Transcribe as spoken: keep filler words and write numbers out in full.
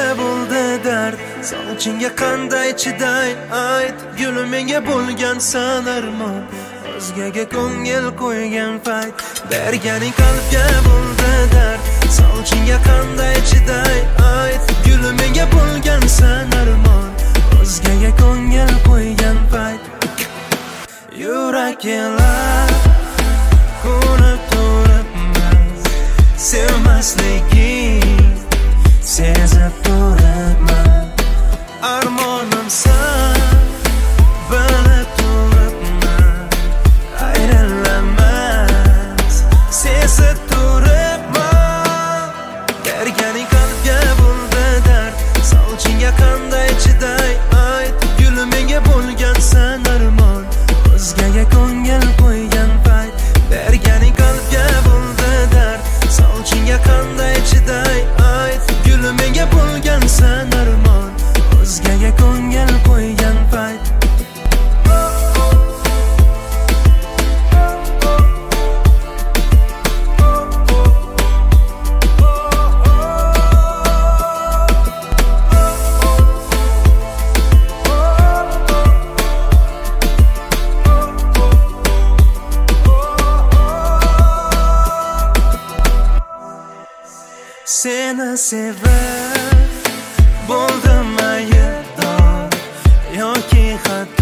bo'ldi dard, sochingga qanday chiday ayt. Gulim menga bo'lgan sanarmon, o'zgaga ko'ngil qo'ygan payt. Berganing qalbga bo'ldi dard, sochingga qanday chiday ayt. Gulim menga bo'lgan sanarmon, o'zgaga ko'ngil qo'ygan payt. Yurak elar ko'rib turibman, sevmasliging sezib turibman. Armonimsan bilib turibman, ayrilamas sezib turibman. Berganing qalbga bo'ldi dard, sochingga qanday chiday ayt. Gulim menga bo'lgan sanarmon, o'zgaga ko'ngil qo'ygan payt. Berganing qalbga bo'ldi dard, sochingga qanday chiday ayt. Gulim menga bo'lgan sanarmon, o'zgaga ko'ngil qo'ygan payt. Seni sevib bo'ldim aybdor yoki xato.